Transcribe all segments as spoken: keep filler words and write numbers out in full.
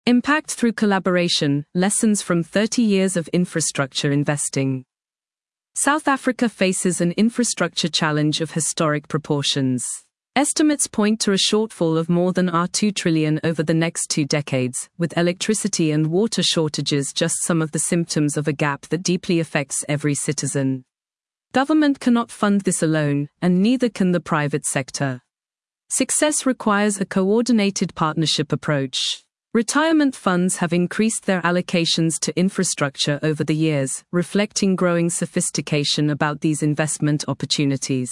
Impact through collaboration, lessons from thirty years of infrastructure investing. South Africa faces an infrastructure challenge of historic proportions. Estimates point to a shortfall of more than two trillion dollars over the next two decades, with electricity and water shortages just some of the symptoms of a gap that deeply affects every citizen. Government cannot fund this alone, and neither can the private sector. Success requires a coordinated partnership approach. Retirement funds have increased their allocations to infrastructure over the years, reflecting growing sophistication about these investment opportunities.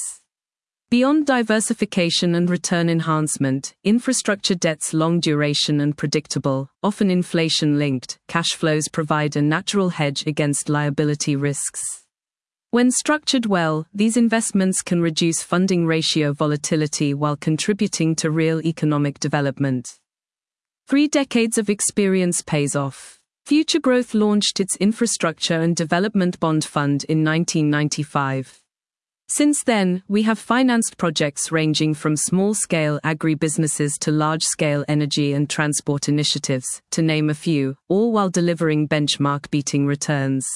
Beyond diversification and return enhancement, infrastructure debt's long duration and predictable, often inflation-linked, cash flows provide a natural hedge against liability risks. When structured well, these investments can reduce funding ratio volatility while contributing to real economic development. Three decades of experience pays off. Future Growth launched its Infrastructure and Development Bond Fund in nineteen ninety-five. Since then, we have financed projects ranging from small-scale agribusinesses to large-scale energy and transport initiatives, to name a few, all while delivering benchmark-beating returns.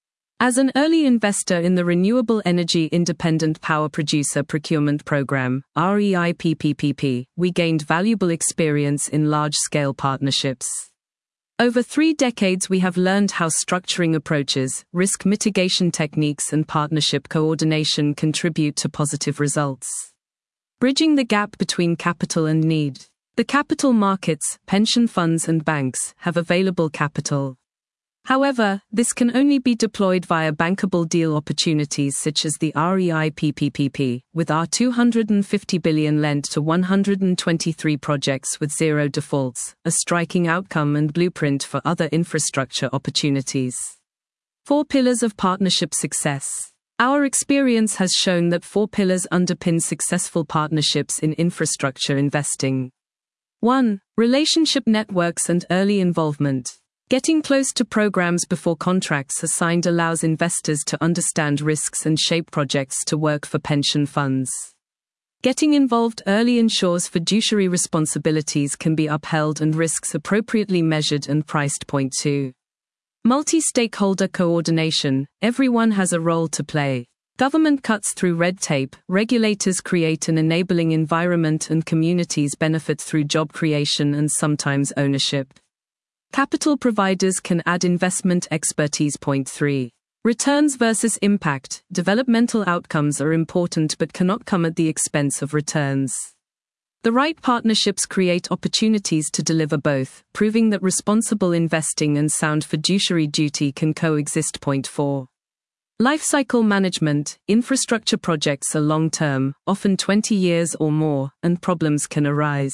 As an early investor in the Renewable Energy Independent Power Producer Procurement Program, R E I P P P P, we gained valuable experience in large-scale partnerships. Over three decades we have learned how structuring approaches, risk mitigation techniques and partnership coordination contribute to positive results. Bridging the gap between capital and need. The capital markets, pension funds and banks, have available capital. However, this can only be deployed via bankable deal opportunities such as the R E I P P P P, with our two hundred fifty billion dollars lent to one hundred twenty-three projects with zero defaults, a striking outcome and blueprint for other infrastructure opportunities. Four pillars of partnership success. Our experience has shown that four pillars underpin successful partnerships in infrastructure investing. one. Relationship networks and early involvement. Getting close to programs before contracts are signed allows investors to understand risks and shape projects to work for pension funds. Getting involved early ensures fiduciary responsibilities can be upheld and risks appropriately measured and priced. Point two. Multi-stakeholder coordination. Everyone has a role to play. Government cuts through red tape, regulators create an enabling environment, and communities benefit through job creation and sometimes ownership. Capital providers can add investment expertise. Point three. Returns versus impact. Developmental outcomes are important but cannot come at the expense of returns. The right partnerships create opportunities to deliver both, proving that responsible investing and sound fiduciary duty can coexist. Point four. Lifecycle management. Infrastructure projects are long-term, often twenty years or more, and problems can arise.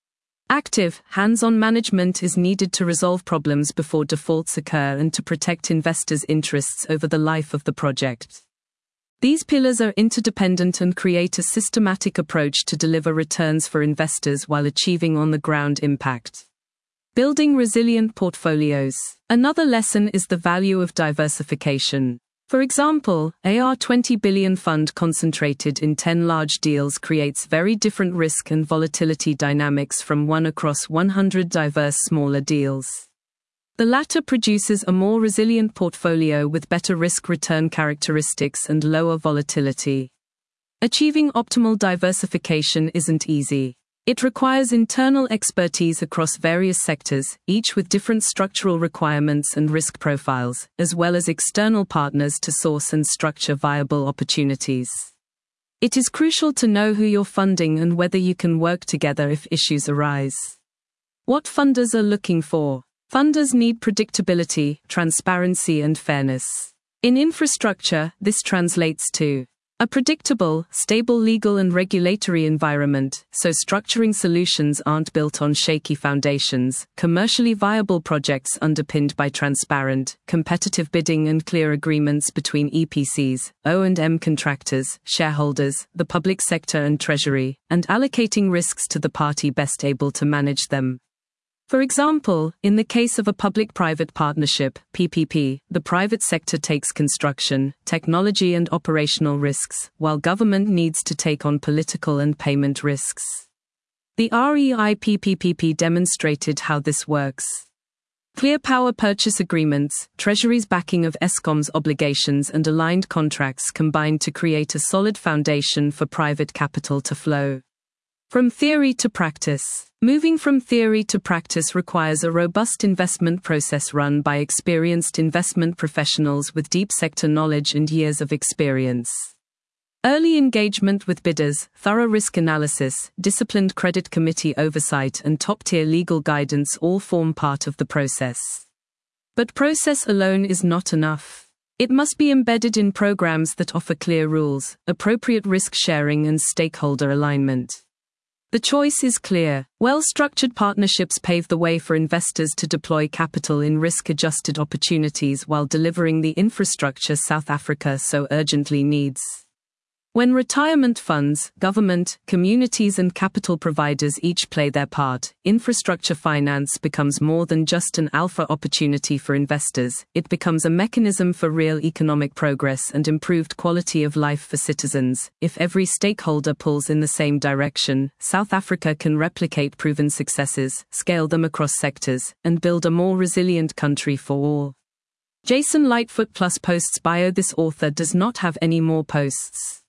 Active, hands-on management is needed to resolve problems before defaults occur and to protect investors' interests over the life of the project. These pillars are interdependent and create a systematic approach to deliver returns for investors while achieving on-the-ground impact. Building resilient portfolios. Another lesson is the value of diversification. For example, a twenty billion dollars fund concentrated in ten large deals creates very different risk and volatility dynamics from one across one hundred diverse smaller deals. The latter produces a more resilient portfolio with better risk-return characteristics and lower volatility. Achieving optimal diversification isn't easy. It requires internal expertise across various sectors, each with different structural requirements and risk profiles, as well as external partners to source and structure viable opportunities. It is crucial to know who you're funding and whether you can work together if issues arise. What funders are looking for. Funders need predictability, transparency, and fairness. In infrastructure, this translates to a predictable, stable legal and regulatory environment, so structuring solutions aren't built on shaky foundations, commercially viable projects underpinned by transparent, competitive bidding and clear agreements between E P Cs, O and M contractors, shareholders, the public sector and treasury, and allocating risks to the party best able to manage them. For example, in the case of a public-private partnership, P P P, the private sector takes construction, technology and operational risks, while government needs to take on political and payment risks. The R E I P P P P demonstrated how this works. Clear power purchase agreements, Treasury's backing of Eskom's obligations and aligned contracts combined to create a solid foundation for private capital to flow. From theory to practice. Moving from theory to practice requires a robust investment process run by experienced investment professionals with deep sector knowledge and years of experience. Early engagement with bidders, thorough risk analysis, disciplined credit committee oversight, and top-tier legal guidance all form part of the process. But process alone is not enough. It must be embedded in programs that offer clear rules, appropriate risk sharing, and stakeholder alignment. The choice is clear. Well-structured partnerships pave the way for investors to deploy capital in risk-adjusted opportunities while delivering the infrastructure South Africa so urgently needs. When retirement funds, government, communities and capital providers each play their part, infrastructure finance becomes more than just an alpha opportunity for investors, it becomes a mechanism for real economic progress and improved quality of life for citizens. If every stakeholder pulls in the same direction, South Africa can replicate proven successes, scale them across sectors, and build a more resilient country for all. Jason Lightfoot plus posts bio. This author does not have any more posts.